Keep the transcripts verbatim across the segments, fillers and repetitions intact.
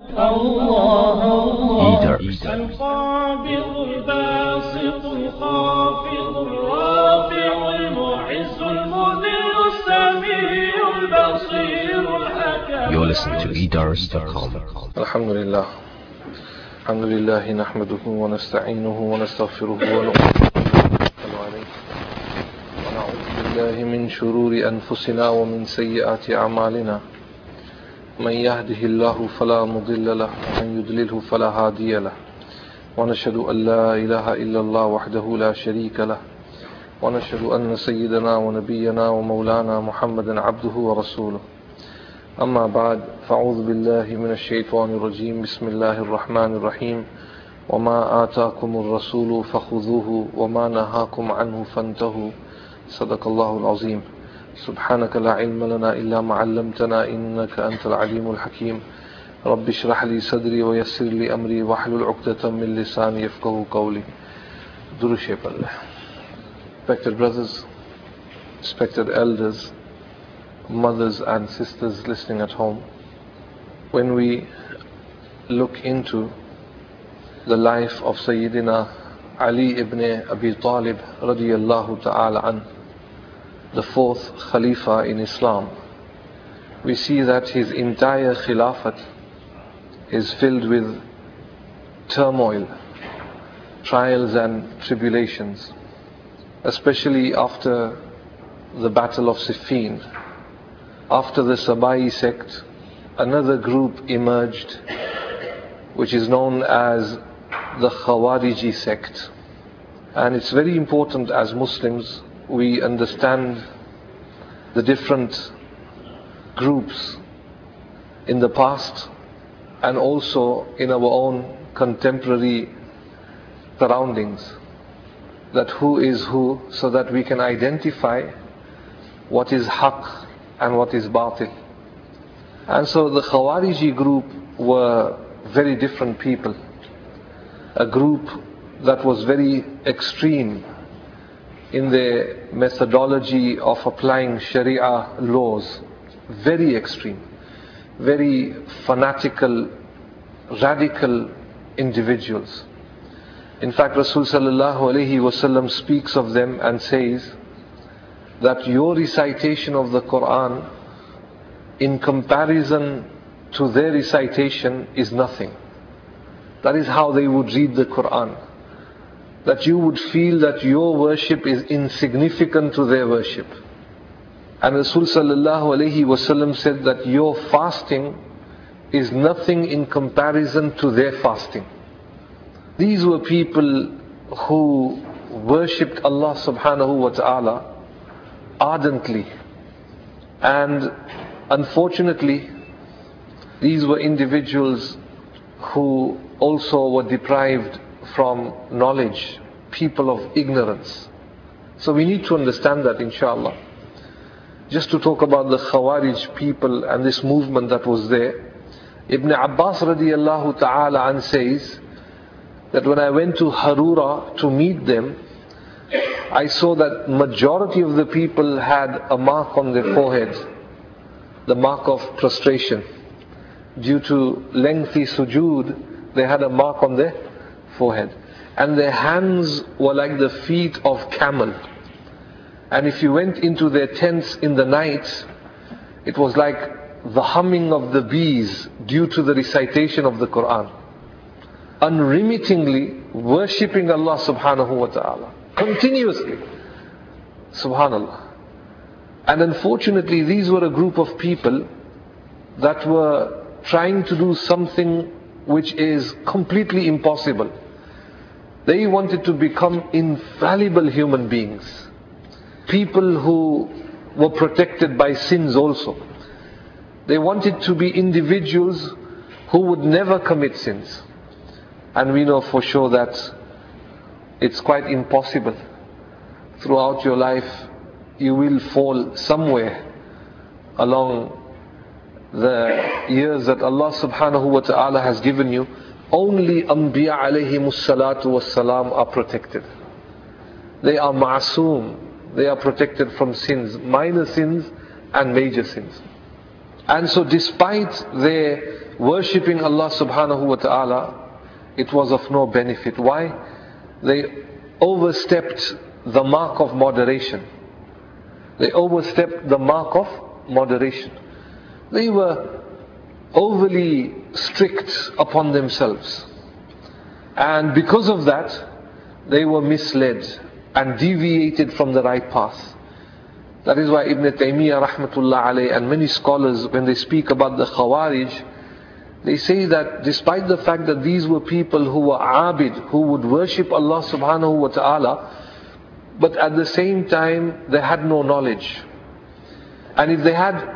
الله الله Eater. القابض الباسط الخافض الرافع المعز المذل السميع البصير الحكم. You're listening to eaters dot com. الحمد لله الحمد لله نحمده ونستعينه ونستغفره ونؤمن عليه ونعوذ بالله من شرور أنفسنا ومن سيئات أعمالنا من يهده الله فلا مضل له ومن يضلله فلا هادي له ونشهد أن لا إله إلا الله وحده لا شريك له ونشهد أن سيدنا ونبينا ومولانا محمدا عبده ورسوله. أما بعد فأعوذ بالله من الشيطان الرجيم. بسم الله الرحمن الرحيم. وما آتاكم الرسول فخذوه وما نهاكم عنه فانتهوا. صدق الله العظيم. سبحانك لا علم لنا إلا ما علمتنا إنك أنت العليم الحكيم. رب اشرح لي صدري ويسر لي أمري واحلل عقدة من لساني يفقهوا قولي. Durushe Allah. Respected brothers, respected elders, mothers and sisters listening at home, when we look into the life of Sayyidina Ali ibn Abi Talib radiyallahu ta'ala an, the fourth Khalifa in Islam, we see that his entire Khilafat is filled with turmoil, trials and tribulations, especially after the Battle of Siffin. After the Sabai sect, another group emerged which is known as the Khawariji sect. And it's very important as Muslims we understand the different groups in the past and also in our own contemporary surroundings, that who is who, so that we can identify what is haqq and what is batil. And so the Khawariji group were very different people, a group that was very extreme in their methodology of applying Sharia laws, very extreme, very fanatical, radical individuals. In fact, Rasul sallallahu alayhi wasallam speaks of them and says that your recitation of the Quran in comparison to their recitation is nothing. That is how they would read the Quran. That you would feel that your worship is insignificant to their worship. And Rasul sallallahu alayhi wasallam said that your fasting is nothing in comparison to their fasting. These were people who worshipped Allah subhanahu wa ta'ala ardently. And unfortunately, these were individuals who also were deprived from knowledge, people of ignorance. So we need to understand that, inshallah. Just to talk about the Khawarij people and this movement that was there, Ibn Abbas radiyallahu ta'ala an says that when I went to Harura to meet them, I saw that majority of the people had a mark on their forehead, the mark of prostration. Due to lengthy sujood, they had a mark on their forehead. And their hands were like the feet of camel. And if you went into their tents in the night, it was like the humming of the bees due to the recitation of the Quran. Unremittingly worshipping Allah subhanahu wa ta'ala. Continuously. Subhanallah. And unfortunately, these were a group of people that were trying to do something which is completely impossible. They wanted to become infallible human beings. People who were protected by sins also. They wanted to be individuals who would never commit sins. And we know for sure that it's quite impossible. Throughout your life, you will fall somewhere along the years that Allah subhanahu wa ta'ala has given you. Only Anbiya alayhimus salatu was salam are protected. They are ma'soom. They are protected from sins, minor sins and major sins. And so despite their worshipping Allah subhanahu wa ta'ala, it was of no benefit. Why? They overstepped the mark of moderation. They overstepped the mark of moderation. They were overly strict upon themselves. And because of that, they were misled and deviated from the right path. That is why Ibn Taymiyyah rahmatullah alayh and many scholars, when they speak about the Khawarij, they say that despite the fact that these were people who were abid, who would worship Allah subhanahu wa ta'ala, but at the same time they had no knowledge. And if they had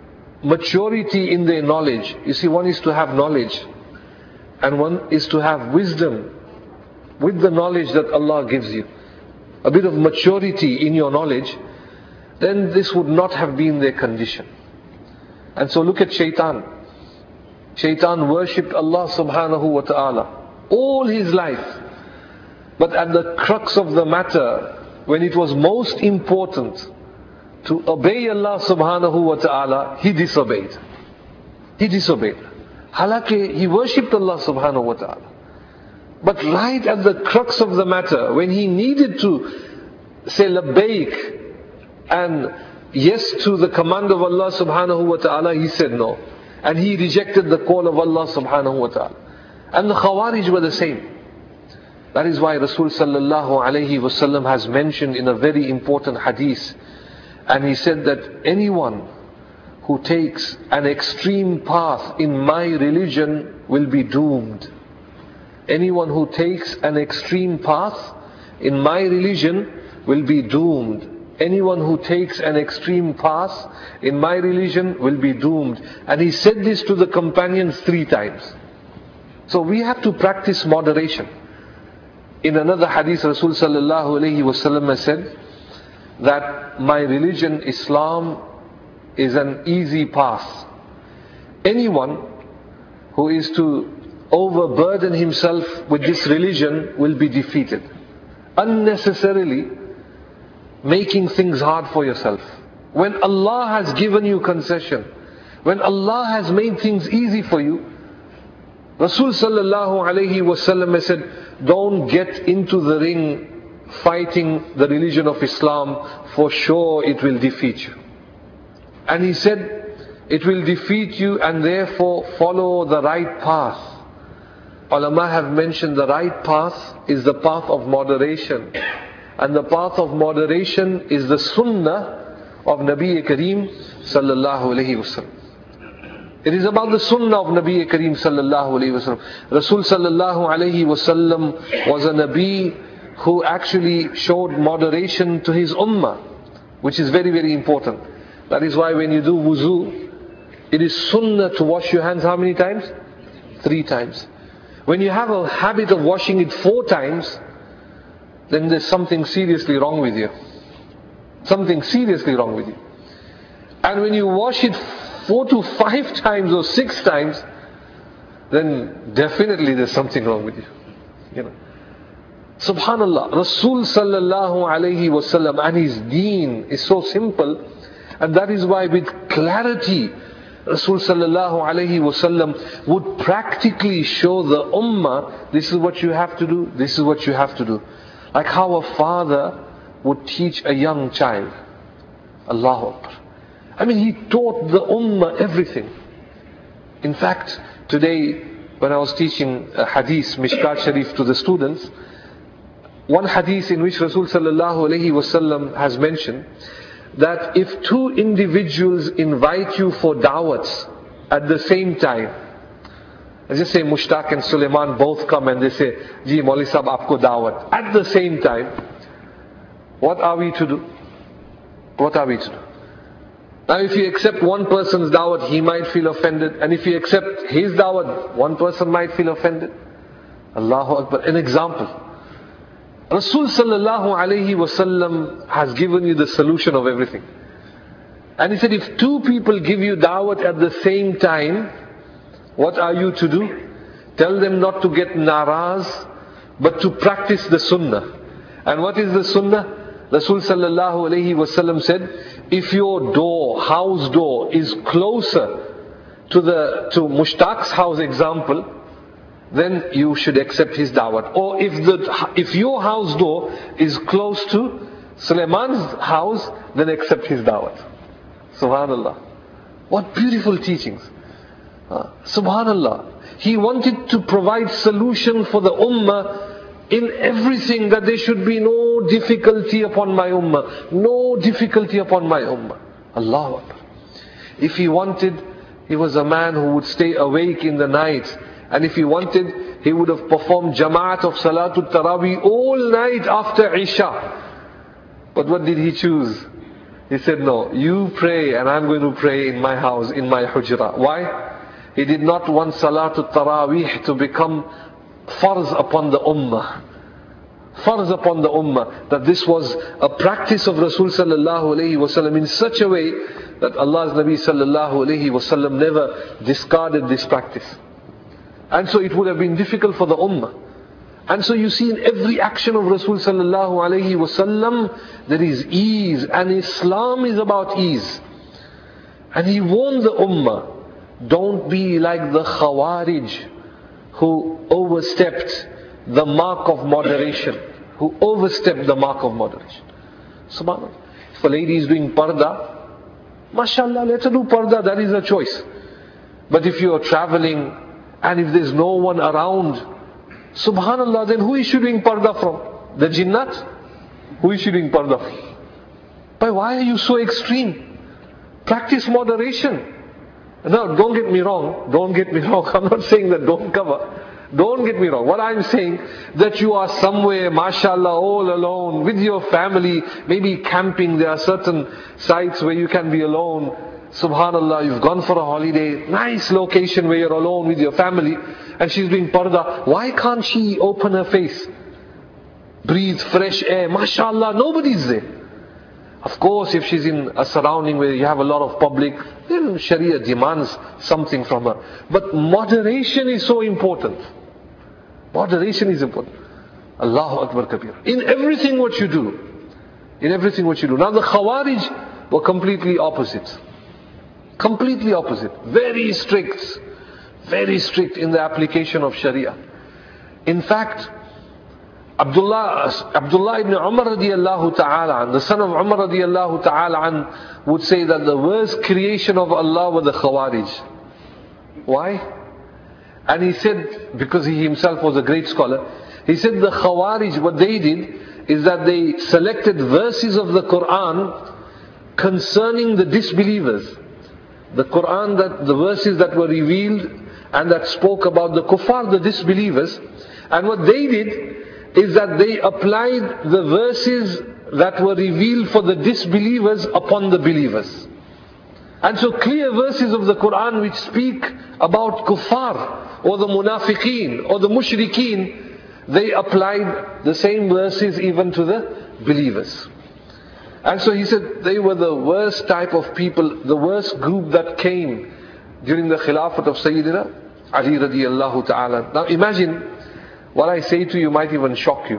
maturity in their knowledge, you see, one is to have knowledge and one is to have wisdom with the knowledge that Allah gives you, a bit of maturity in your knowledge, then this would not have been their condition. And so look at Shaitan. Shaitan worshipped Allah subhanahu wa ta'ala all his life. But at the crux of the matter, when it was most important to obey Allah subhanahu wa ta'ala, he disobeyed. He disobeyed. Halaki, he worshipped Allah subhanahu wa ta'ala. But right at the crux of the matter, when he needed to say labbaik and yes to the command of Allah subhanahu wa ta'ala, he said no. And he rejected the call of Allah subhanahu wa ta'ala. And the Khawarij were the same. That is why Rasul sallallahu alayhi wasallam has mentioned in a very important hadith, and he said that anyone who takes an extreme path in my religion will be doomed. Anyone who takes an extreme path in my religion will be doomed. Anyone who takes an extreme path in my religion will be doomed. And he said this to the companions three times. So we have to practice moderation. In another hadith, Rasul sallallahu alayhi wasallam has said that my religion, Islam, is an easy path. Anyone who is to overburden himself with this religion will be defeated. Unnecessarily making things hard for yourself. When Allah has given you concession, when Allah has made things easy for you, Rasul sallallahu alayhi wasallam has said, don't get into the ring fighting the religion of Islam, for sure it will defeat you. And he said, it will defeat you, and therefore follow the right path. Ulama have mentioned the right path is the path of moderation. And the path of moderation is the sunnah of Nabi Kareem sallallahu alayhi wasallam. It is about the sunnah of Nabi Kareem sallallahu alayhi wasallam. Rasul sallallahu alayhi wasallam was a Nabi who actually showed moderation to his ummah, which is very, very important. That is why when you do wuzu, it is sunnah to wash your hands how many times? Three times. When you have a habit of washing it four times, then there's something seriously wrong with you. Something seriously wrong with you. And when you wash it four to five times or six times, then definitely there's something wrong with you. You know. Subhanallah, Rasul sallallahu alayhi wasallam and his deen is so simple, and that is why with clarity Rasul sallallahu alayhi wasallam would practically show the ummah, this is what you have to do, this is what you have to do. Like how a father would teach a young child. Allahu Akbar. I mean, he taught the ummah everything. In fact, today when I was teaching a hadith, Mishkat Sharif, to the students, one hadith in which Rasul sallallahu alayhi wasallam has mentioned that if two individuals invite you for da'wats at the same time, let's just say Mushtaq and Suleiman both come and they say, Ji Mauli Sahab aapko da'wat, at the same time, what are we to do? What are we to do? Now if you accept one person's da'wat, he might feel offended, and if you accept his da'wat, one person might feel offended. Allahu Akbar. An example. Rasul sallallahu alayhi wasallam has given you the solution of everything. And he said, if two people give you da'wat at the same time, what are you to do? Tell them not to get naraz, but to practice the sunnah. And what is the sunnah? Rasul sallallahu alayhi wasallam said, if your door, house door, is closer to the to Mushtaq's house example, then you should accept his da'wat. Or if the if your house door is close to Sulaiman's house, then accept his da'wat. Subhanallah. What beautiful teachings. Uh, Subhanallah. He wanted to provide solution for the ummah in everything, that there should be no difficulty upon my ummah. No difficulty upon my ummah. Allahu Akbar. If he wanted, he was a man who would stay awake in the night. And if he wanted, he would have performed Jama'at of Salatul Taraweeh all night after Isha. But what did he choose? He said, no, you pray and I'm going to pray in my house, in my hujra. Why? He did not want Salatul Taraweeh to become farz upon the ummah. Farz upon the ummah. That this was a practice of Rasul sallallahu alayhi wasallam in such a way that Allah's Nabi sallallahu alayhi wasallam never discarded this practice. And so it would have been difficult for the ummah. And so you see in every action of Rasul sallallahu alayhi wasallam, there is ease, and Islam is about ease. And he warned the ummah, don't be like the Khawarij who overstepped the mark of moderation. Who overstepped the mark of moderation. Subhanallah. If a lady is doing parda, mashallah, let her do parda, that is her choice. But if you are traveling and if there's no one around, subhanallah, then who is she doing parda from? The jinnat? Who is she doing parda from? But why are you so extreme? Practice moderation. No, don't get me wrong. Don't get me wrong. I'm not saying that don't cover. Don't get me wrong. What I'm saying, that you are somewhere, mashallah, all alone, with your family, maybe camping. There are certain sites where you can be alone. Subhanallah, you've gone for a holiday, nice location where you're alone with your family, and she's doing parda. Why can't she open her face? Breathe fresh air. Mashallah, nobody's there. Of course, if she's in a surrounding where you have a lot of public, then Sharia demands something from her. But moderation is so important. Moderation is important. Allahu Akbar Kabir. In everything what you do. In everything what you do. Now the Khawarij were completely opposite. Completely opposite. Very strict. Very strict in the application of Sharia. In fact, Abdullah, Abdullah ibn Umar radiyallahu ta'ala, the son of Umar radiyallahu ta'ala, would say that the worst creation of Allah were the Khawarij. Why? And he said, because he himself was a great scholar, he said the Khawarij, what they did is that they selected verses of the Quran concerning the disbelievers. The Quran, that the verses that were revealed and that spoke about the kuffar, the disbelievers. And what they did is that they applied the verses that were revealed for the disbelievers upon the believers. And so clear verses of the Quran which speak about kuffar or the munafiqeen or the mushrikeen, they applied the same verses even to the believers. And so he said they were the worst type of people, the worst group that came during the Khilafat of Sayyidina Ali radiyallahu ta'ala. Now imagine, what I say to you might even shock you.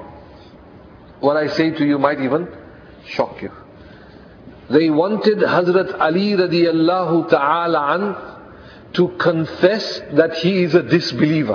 What I say to you might even shock you. They wanted Hazrat Ali radiyallahu ta'ala an to confess that he is a disbeliever.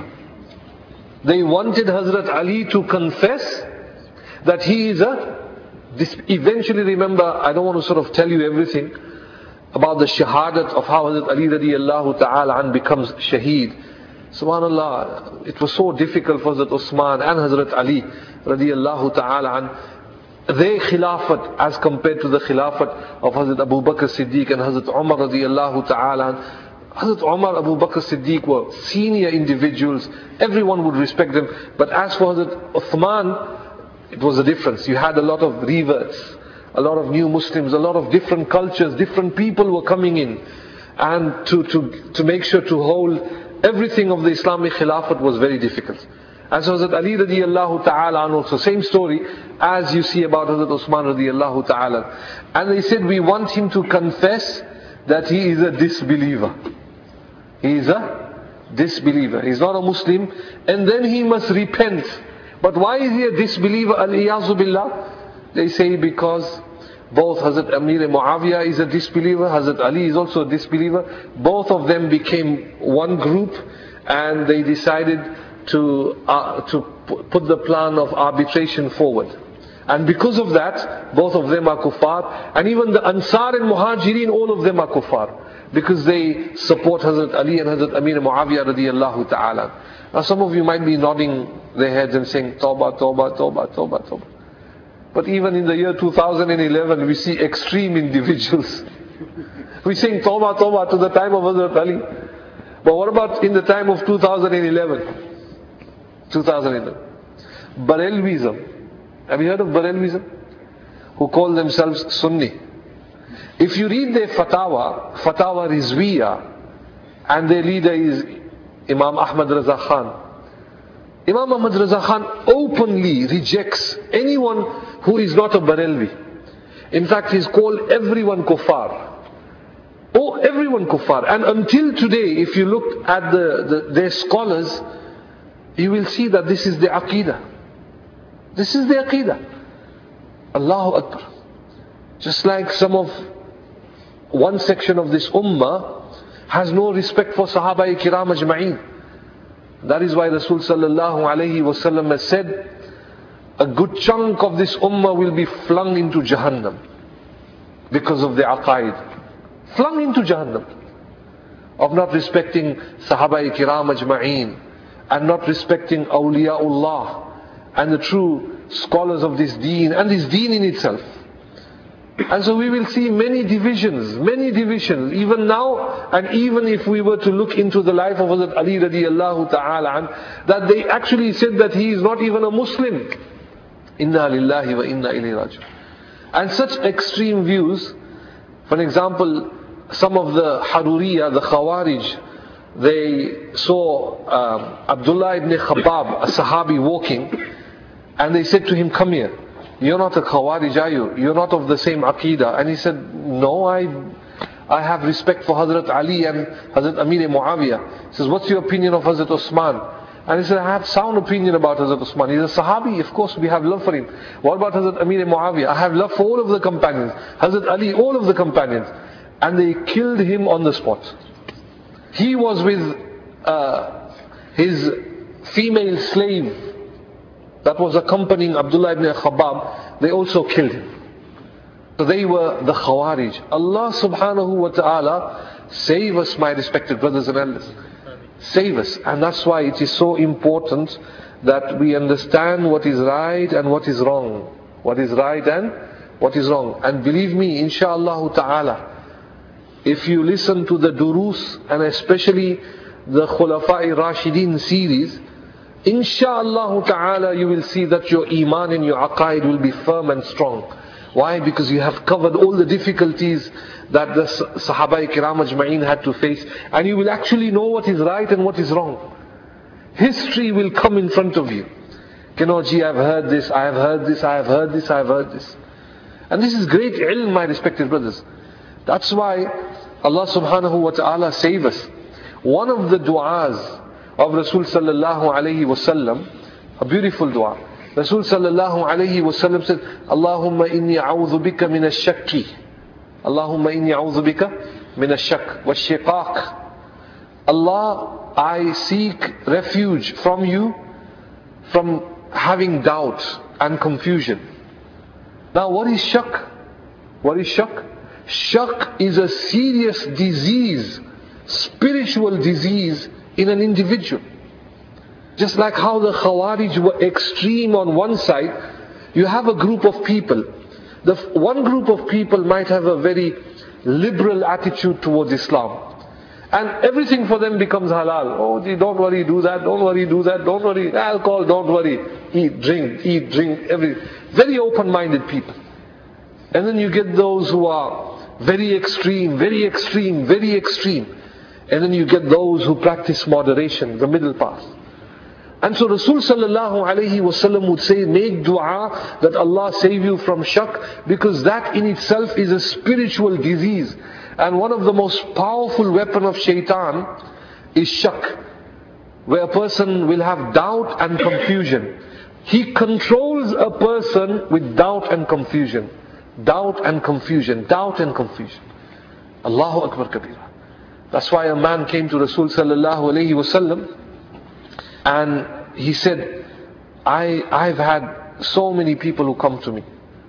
They wanted Hazrat Ali to confess that he is a dis- eventually, remember, I don't want to sort of tell you everything about the shahadat of how Hazrat Ali radiyallahu ta'ala an becomes shaheed. Subhanallah, it was so difficult for Hazrat Usman and Hazrat Ali radiyallahu ta'ala an. Their khilafat as compared to the khilafat of Hazrat Abu Bakr Siddiq and Hazrat Umar radiyallahu ta'ala an. Hazrat Umar, Abu Bakr Siddiq were senior individuals. Everyone would respect them. But as for Hazrat Uthman, it was a difference. You had a lot of reverts, a lot of new Muslims, a lot of different cultures, different people were coming in. And to, to, to make sure to hold everything of the Islamic Khilafat was very difficult. And so Hazrat Ali radiyallahu ta'ala, and also same story as you see about Hazrat Usman radiyallahu ta'ala. And they said, we want him to confess that he is a disbeliever. He is a disbeliever. He's not a Muslim. And then he must repent. But why is he a disbeliever? Al-Iyazu billah. They say because Both Hazrat Amir Muawiyah is a disbeliever, Hazrat Ali is also a disbeliever. Both of them became one group, and they decided to uh, to put the plan of arbitration forward. And because of that, both of them are kuffar. And even the Ansar and Muhajirin, all of them are kuffar, because they support Hazrat Ali and Hazrat Amir Muawiyah radiyallahu ta'ala. Now some of you might be nodding their heads and saying, Tawbah, Tawbah, Tawbah, Tawbah, Tawbah. But even in the year two thousand eleven, we see extreme individuals. We're saying Tawbah, Tawbah to the time of Hazrat Ali. But what about in the time of two thousand eleven? two thousand eleven. Barelvism. Have you heard of Barelvism? Who call themselves Sunni. If you read their fatwa, Fatwa Rizwiya, and their leader is Imam Ahmad Raza Khan. Imam Ahmad Raza Khan openly rejects anyone who is not a Barelvi. In fact, he's called everyone kuffar. Oh, everyone kuffar. And until today, if you look at the, the their scholars, you will see that this is the Aqidah. This is the Aqidah. Allahu Akbar. Just like some of, one section of this ummah has no respect for Sahaba Kiram Ajma'een. That is why Rasul Sallallahu Alaihi Wasallam has said, a good chunk of this ummah will be flung into Jahannam because of the aqaid. Flung into Jahannam of not respecting Sahaba Kiram Ajma'een, and not respecting awliyaullah and the true scholars of this deen and this deen in itself. And so we will see many divisions, many divisions, even now, and even if we were to look into the life of Hazrat Ali radiyallahu ta'ala, that they actually said that he is not even a Muslim. Inna lillahi wa inna ilayhi raji'un. And such extreme views, for example, some of the Haruriya, the Khawarij, they saw um, Abdullah ibn Khabbab, a Sahabi, walking, and they said to him, come here. You're not a Khawarij, are you? You're not of the same Aqidah. And he said, no, I I have respect for Hazrat Ali and Hazrat Amir Muawiyah. He says, what's your opinion of Hazrat Osman? And he said, I have sound opinion about Hazrat Osman. He's a Sahabi, of course we have love for him. What about Hazrat Amir Muawiyah? I have love for all of the companions. Hazrat Ali, all of the companions. And they killed him on the spot. He was with uh, his female slave that was accompanying Abdullah ibn Khabbab. They also killed him. So they were the Khawarij. Allah subhanahu wa ta'ala save us, my respected brothers and elders. Save us. And that's why it is so important that we understand what is right and what is wrong. What is right and what is wrong. And believe me, inshaAllah ta'ala, if you listen to the durus, and especially the Khulafa'i Rashidin series, inshaAllah ta'ala you will see that your iman and your aqaid will be firm and strong. Why? Because you have covered all the difficulties that the Sahaba Kiram Ajma'een had to face, and you will actually know what is right and what is wrong. History will come in front of you. You know, gee, I've heard this, I have heard this, I have heard this, I have heard this. And this is great ilm, my respected brothers. That's why Allah subhanahu wa ta'ala save us. One of the du'as of Rasul sallallahu alayhi wa sallam, a beautiful dua. Rasul sallallahu alayhi wa sallam said, Allahumma inni a'udhu bika min ash-shakki. Allahumma inni a'udhu bika min ash-shak wa shiqaq. Allah, I seek refuge from you from having doubt and confusion. Now what is shak? What is shak? Shak is a serious disease, spiritual disease in an individual. Just like how the Khawarij were extreme on one side, you have a group of people. The one group of people might have a very liberal attitude towards Islam. And everything for them becomes halal. Oh, gee, don't worry, do that, don't worry, do that, don't worry. Alcohol, don't worry. Eat, drink, eat, drink, every. Very open-minded people. And then you get those who are very extreme, very extreme, very extreme. And then you get those who practice moderation, the middle path. And so Rasul sallallahu alayhi wa sallam would say, make dua that Allah save you from shak, because that in itself is a spiritual disease. And one of the most powerful weapon of shaitan is shak, where a person will have doubt and confusion. He controls a person with doubt and confusion. Doubt and confusion, doubt and confusion. Allahu Akbar Kabira. That's why a man came to Rasul sallallahu alayhi wasallam and he said, I, I've had so many people who come to me.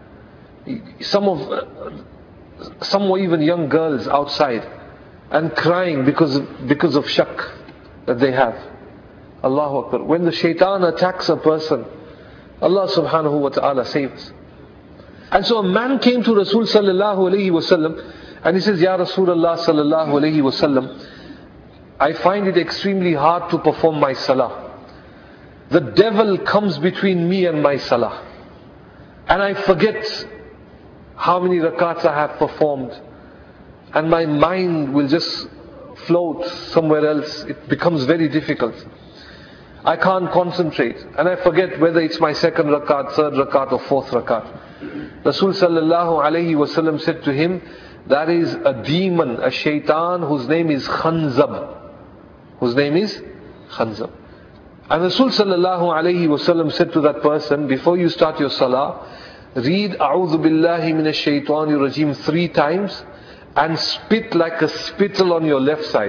Some of, some were even young girls outside and crying because of, because of shak that they have. Allahu Akbar. When the shaitan attacks a person, Allah subhanahu wa ta'ala saves. And so a man came to Rasul sallallahu alayhi wasallam and he says, Ya Rasulullah sallallahu alayhi wasallam, I find it extremely hard to perform my salah. The devil comes between me and my salah. And I forget how many rakats I have performed. And my mind will just float somewhere else. It becomes very difficult. I can't concentrate. And I forget whether it's my second rakat, third rakat or fourth rakat. Rasul sallallahu alayhi wasallam said to him, that is a demon, a shaitan whose name is Khanzab. Whose name is Khanzab. And Rasul sallallahu alayhi wasallam said to that person, before you start your salah, read A'udhu billahi minash shaitanir rajim three times and spit like a spittle on your left side.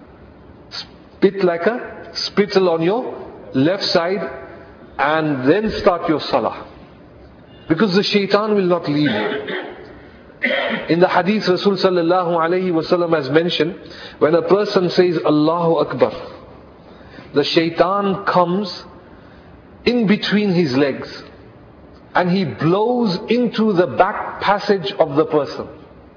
Spit like a spittle on your left side and then start your salah. Because the shaitan will not leave you. In the hadith, Rasul sallallahu alayhi wasallam has mentioned, when a person says Allahu Akbar, the shaitan comes in between his legs and he blows into the back passage of the person.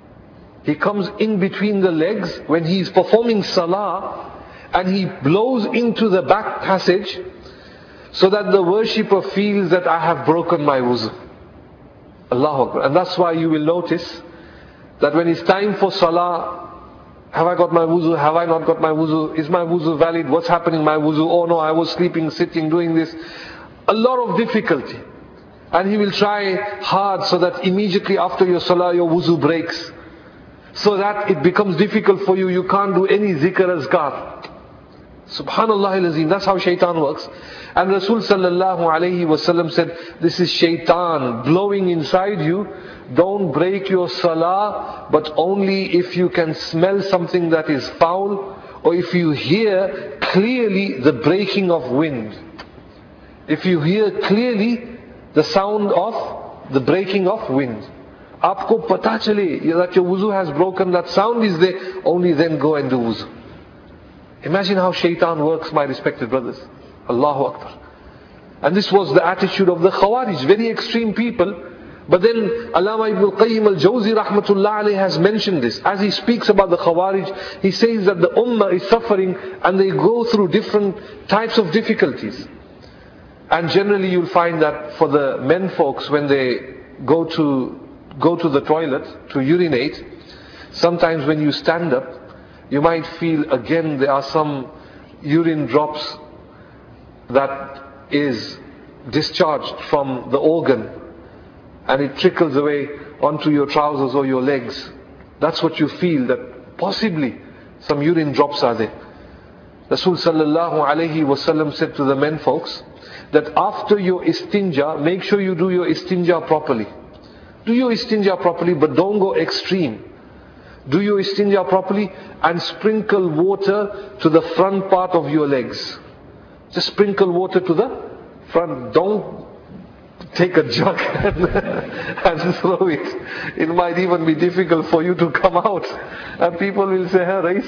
He comes in between the legs when he is performing salah and he blows into the back passage so that the worshipper feels that I have broken my wuzu. Allahu Akbar. And that's why you will notice that when it's time for salah, have I got my wuzu? Have I not got my wuzu? Is my wuzu valid? What's happening in my wuzu? Oh no, I was sleeping, sitting, doing this. A lot of difficulty. And he will try hard so that immediately after your salah, your wuzu breaks. So that it becomes difficult for you. You can't do any zikr azkar. Subhanallah al-Azim. That's how shaitan works. And Rasul sallallahu alayhi wasallam said, this is shaitan blowing inside you. Don't break your salah, but only if you can smell something that is foul, or if you hear clearly the breaking of wind. If you hear clearly the sound of the breaking of wind. Aapko pata chale that your wuzu has broken, that sound is there, only then go and do wuzu. Imagine how shaitan works, my respected brothers. Allahu Akbar. And this was the attitude of the Khawarij, very extreme people. But then Allama Ibn al-Qayyim al-Jawzi rahmatullah alayhi has mentioned this. As he speaks about the Khawarij, he says that the Ummah is suffering and they go through different types of difficulties. And generally you'll find that for the men folks, when they go to go to the toilet to urinate, sometimes when you stand up, you might feel again there are some urine drops that is discharged from the organ and it trickles away onto your trousers or your legs. That's what you feel, that possibly some urine drops are there. Rasul sallallahu alayhi wasallam said to the men folks that after your istinja, make sure you do your istinja properly. Do your istinja properly, but don't go extreme. Do your istinja properly and sprinkle water to the front part of your legs. Just sprinkle water to the front. Don't take a jug and, and throw it. It might even be difficult for you to come out. And people will say, hey, Rais,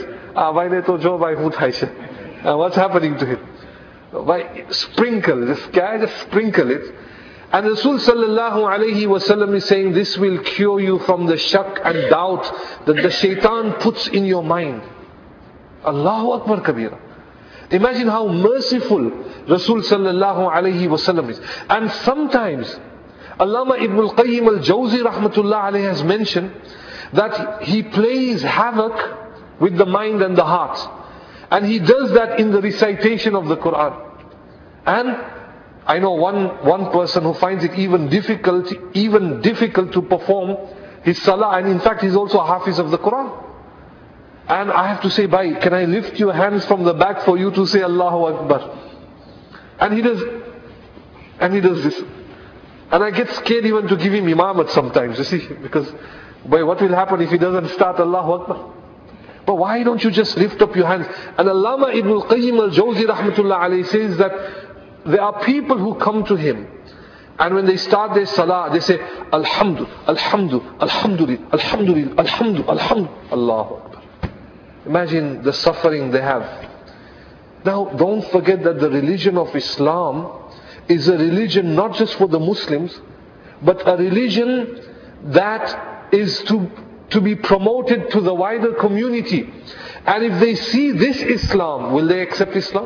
and what's happening to him? Why, sprinkle, this guy, just sprinkle it. And Rasul sallallahu alayhi wasallam is saying this will cure you from the shak and doubt that the shaitan puts in your mind. Allahu Akbar Kabira. Imagine how merciful Rasul sallallahu alayhi wasallam is. And sometimes Allama Ibn al-Qayyim al-Jawzi rahmatullah alayhi has mentioned that he plays havoc with the mind and the heart. And he does that in the recitation of the Quran. And I know one, one person who finds it even difficult, even difficult to perform his salah, and in fact he's also a hafiz of the Quran. And I have to say, bhai, can I lift your hands from the back for you to say Allahu Akbar? And he does, and he does this. And I get scared even to give him imamat sometimes, you see, because boy, what will happen if he doesn't start Allahu Akbar? But why don't you just lift up your hands? And Allama Ibn al-Qayyim al-Jawzi rahmatullah alayhi says that there are people who come to him, and when they start their salah, they say, Alhamdu, Alhamdu, Alhamdulillah, Alhamdulillah, Alhamdu, Alhamdu, Allahu Akbar. Imagine the suffering they have. Now, don't forget that the religion of Islam is a religion not just for the Muslims, but a religion that is to, to be promoted to the wider community. And if they see this Islam, will they accept Islam?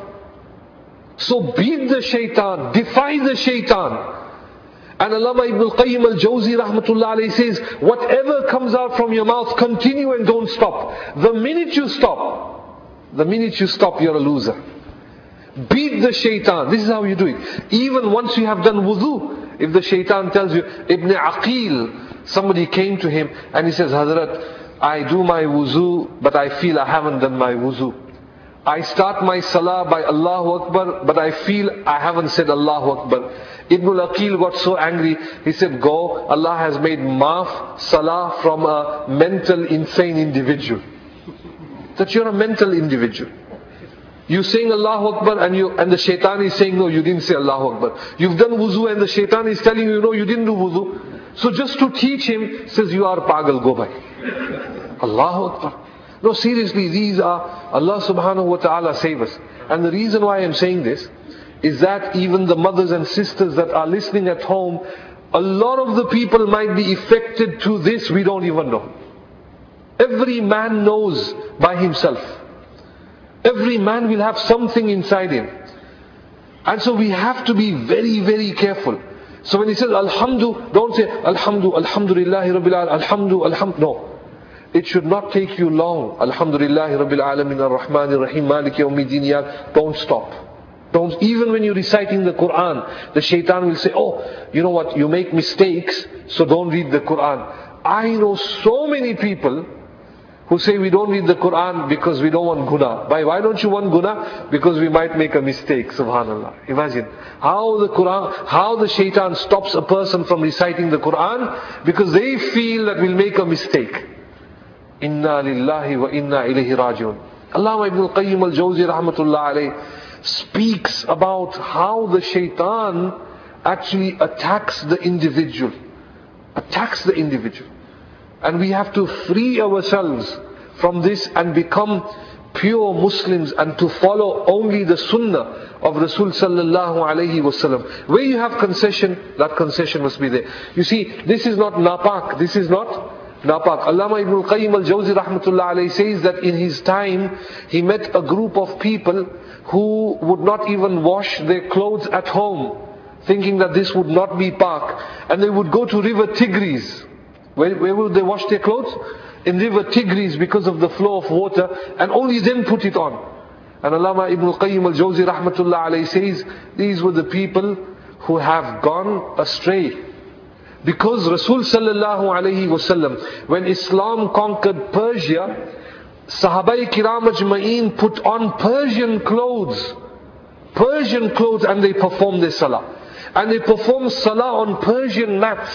So beat the shaitan, defy the shaitan. And Allama Ibn al-Qayyim al-Jawzi rahmatullah alayhi says, whatever comes out from your mouth, continue and don't stop. The minute you stop, the minute you stop, you're a loser. Beat the shaitan. This is how you do it. Even once you have done wudu, if the shaitan tells you, Ibn Aqil, somebody came to him and he says, Hazrat, I do my wuzu, but I feel I haven't done my wuzu. I start my salah by Allahu Akbar, but I feel I haven't said Allahu Akbar. Ibn Aqil got so angry, he said, go, Allah has made maaf salah from a mental insane individual. That you're a mental individual. You're saying Allahu Akbar and you and the shaitan is saying, no, you didn't say Allahu Akbar. You've done wuzu and the shaitan is telling you, no, you didn't do wuzu. So just to teach him, says, you are pagal, go by. Allahu Akbar. No, seriously, these are, Allah subhanahu wa ta'ala save us. And the reason why I'm saying this is that even the mothers and sisters that are listening at home, a lot of the people might be affected to this, we don't even know. Every man knows by himself. Every man will have something inside him. And so we have to be very, very careful. So when he says, Alhamdu, don't say, Alhamdu, Alhamdulillahi Rabbil Alamin, Alhamdu, Alhamdu. No. It should not take you long. Alhamdulillahi Rabbil Alamin, Ar-Rahman Ar-Rahim, Maliki Yawmiddin. Don't stop. Don't, even when you're reciting the Quran, the shaitan will say, oh, you know what, you make mistakes, so don't read the Quran. I know so many people who say we don't read the Quran because we don't want guna. Why, why don't you want guna? Because we might make a mistake, subhanallah. Imagine how the Quran, how the shaitan stops a person from reciting the Quran, because they feel that we'll make a mistake. Inna lillahi wa inna ilayhi rajiun. Allama Ibn al-Qayyim al-Jawzi rahmatullah alayhi speaks about how the shaitan actually attacks the individual. Attacks the individual. And we have to free ourselves from this and become pure Muslims and to follow only the sunnah of Rasul sallallahu alayhi wasallam. Where you have concession, that concession must be there. You see, this is not napak, this is not napak. Allama Ibn al-Qayyim al-Jawzi rahmatullah alayhi says that in his time, he met a group of people who would not even wash their clothes at home, thinking that this would not be pak. And they would go to river Tigris. Where, where would they wash their clothes? In river Tigris, because of the flow of water, and only then put it on. And Allama Ibn al-Qayyim al-Jawzi rahmatullah alayhi says, these were the people who have gone astray. Because Rasul sallallahu alayhi wasallam, when Islam conquered Persia, Sahabai Kiram Ajma'een put on Persian clothes. Persian clothes, and they performed their salah. And they performed salah on Persian mats.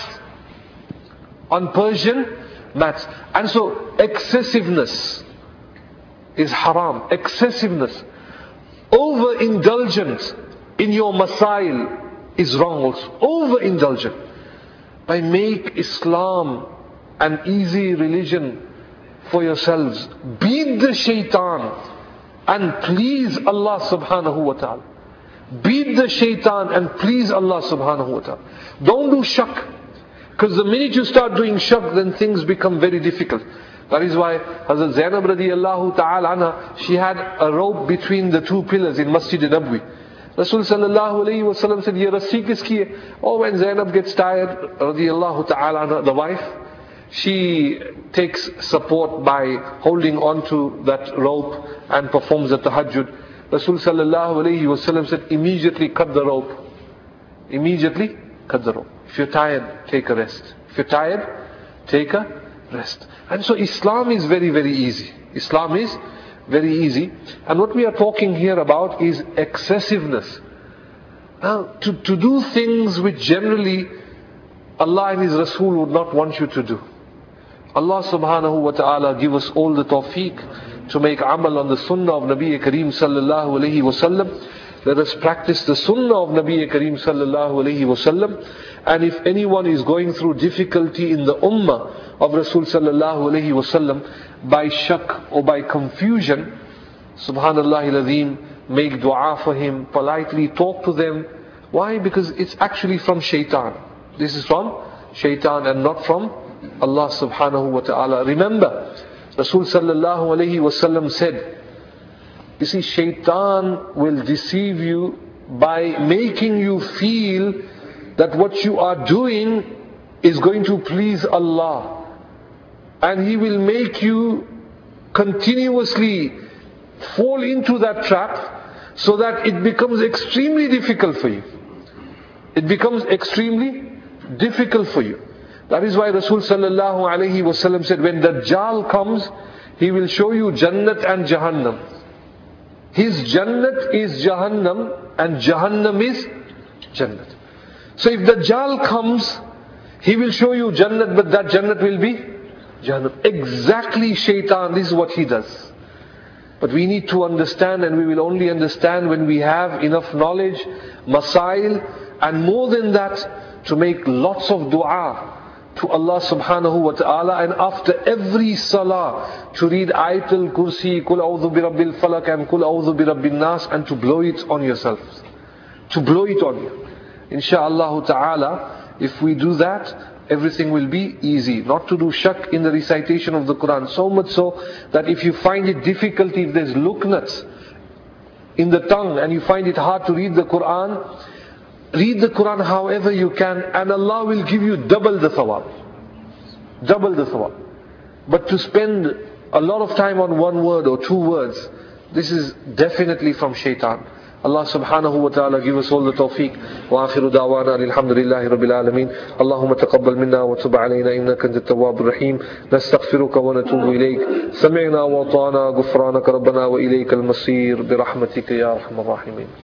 On Persian mats. And so excessiveness is haram. Excessiveness, overindulgence in your masail is wrong also. Overindulgent. By make Islam an easy religion for yourselves. Beat the shaitan and please Allah subhanahu wa ta'ala. Beat the shaitan and please Allah subhanahu wa ta'ala. Don't do shak. Because the minute you start doing shak, then things become very difficult. That is why Hazrat Zainab radiyallahu ta'ala anha, she had a rope between the two pillars in Masjid Nabwi. Rasul sallallahu alayhi wa sallam said, ye rassi kiski hai? Oh, when Zainab gets tired, radiyallahu ta'ala anha, the wife, she takes support by holding on to that rope and performs the tahajjud. Rasul sallallahu alayhi wa sallam said, immediately cut the rope. Immediately cut the rope. If you're tired, take a rest. If you're tired, take a rest. And so Islam is very, very easy. Islam is very easy. And what we are talking here about is excessiveness. Now, to, to do things which generally Allah and His Rasul would not want you to do. Allah subhanahu wa ta'ala give us all the tawfiq to make amal on the sunnah of Nabi Kareem sallallahu alayhi wa sallam. Let us practice the sunnah of Nabi Kareem sallallahu alayhi wa sallam. And if anyone is going through difficulty in the ummah of Rasul sallallahu alayhi wa sallam by shak or by confusion, subhanallah al-azim, make dua for him, politely talk to them. Why? Because it's actually from shaitan. This is from shaitan and not from Allah subhanahu wa ta'ala. Remember, Rasul sallallahu alayhi wa sallam said, you see, shaitan will deceive you by making you feel that what you are doing is going to please Allah. And he will make you continuously fall into that trap so that it becomes extremely difficult for you. It becomes extremely difficult for you. That is why Rasul sallallahu alayhi wa sallam said, when Dajjal comes, he will show you Jannat and Jahannam. His Jannat is Jahannam and Jahannam is Jannat. So if Dajjal comes, he will show you Jannat, but that Jannat will be Jahannam. Exactly shaitan, this is what he does. But we need to understand, and we will only understand when we have enough knowledge, masail, and more than that, to make lots of dua to Allah subhanahu wa ta'ala, and after every salah to read Ayatul Kursi, Kul A'udhu bi Rabbil Falak and Kul A'udhu bi Rabbin Nas, and to blow it on yourselves. To blow it on you. Insha'Allah ta'ala, if we do that, everything will be easy. Not to do shak in the recitation of the Quran. So much so that if you find it difficult, if there's luknats in the tongue and you find it hard to read the Quran, read the Quran however you can, and Allah will give you double the thawab. Double the thawab. But to spend a lot of time on one word or two words, this is definitely from shaitan. Allah subhanahu wa ta'ala give us all the tawfiq. Wa akhiru da'wana alhamdulillahi rabbil alameen. Allahumma taqabbal minna wa tub alayna innaka antat tawwabur rahim. Nastaghfiruka wa natubu ilayk. Sami'na wa ata'na ghufranaka rabbana wa ilayka al-masir bi rahmatika ya arhamar rahimin.